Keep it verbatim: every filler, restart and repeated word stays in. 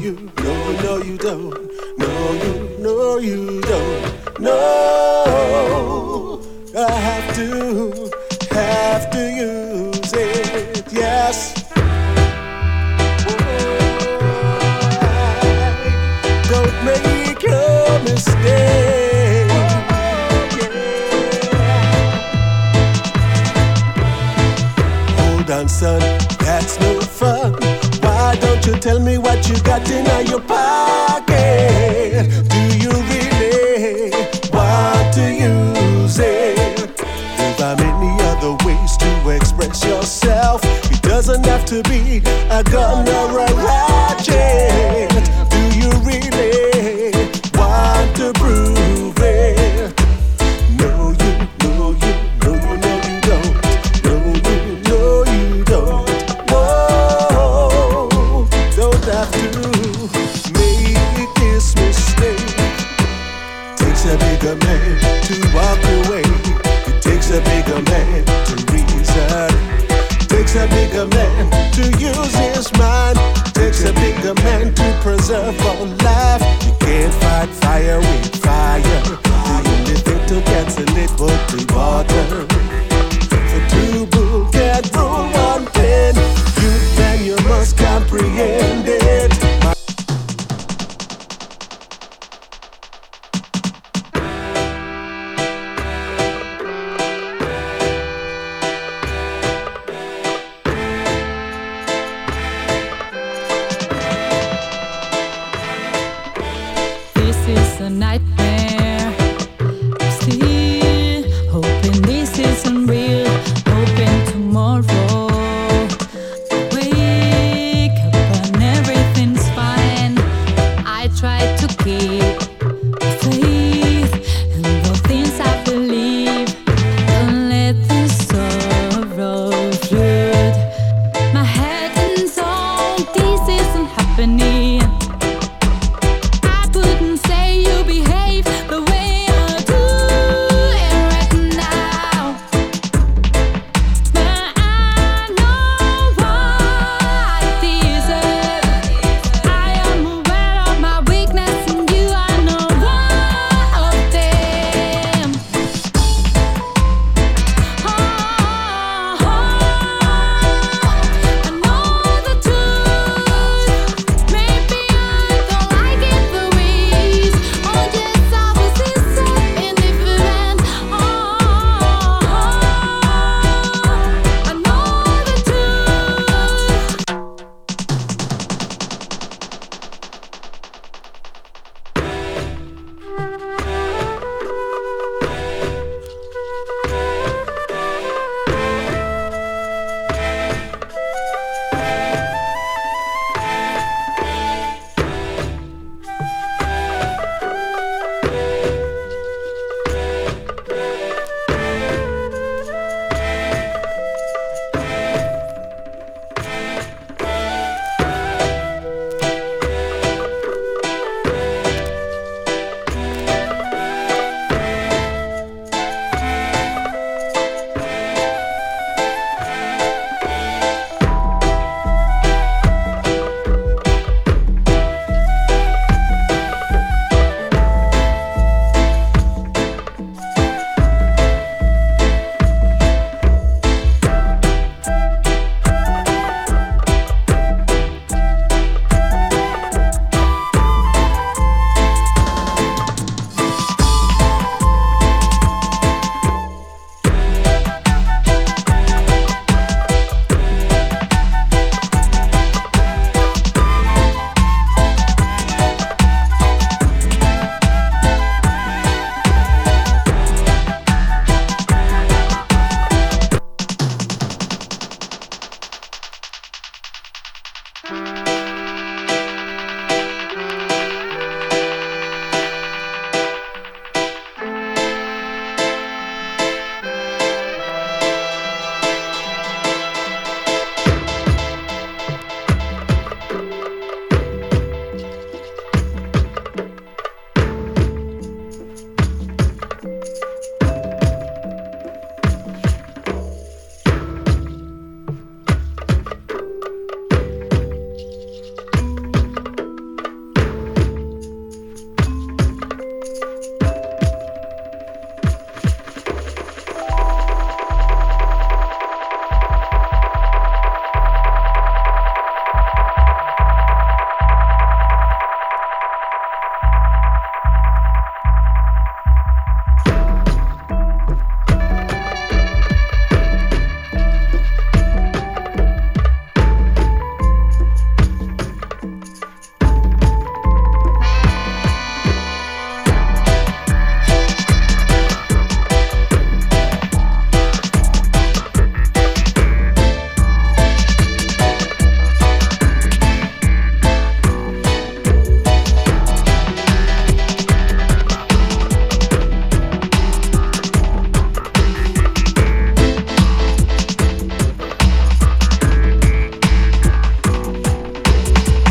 you, no, no, you don't. No, you, no, you don't. No, I have to, have to use it. Yes. Don't make a mistake. Hold on, son, that's no fun. Why don't you tell me what you got in your pocket? Do you really want to use it? There are many other ways to express yourself. It doesn't have to be a gun or a ratchet. Do you really want to prove it? No, you, no, you, no, you, no, you don't. No, you, no, you don't. Whoa, don't have to make this mistake. Takes a bigger man to walk away. It takes a bigger man to reason. Takes a bigger man to use his mind. Takes a bigger man to preserve our life. You can't fight fire with fire. The only thing to cancel it would be water.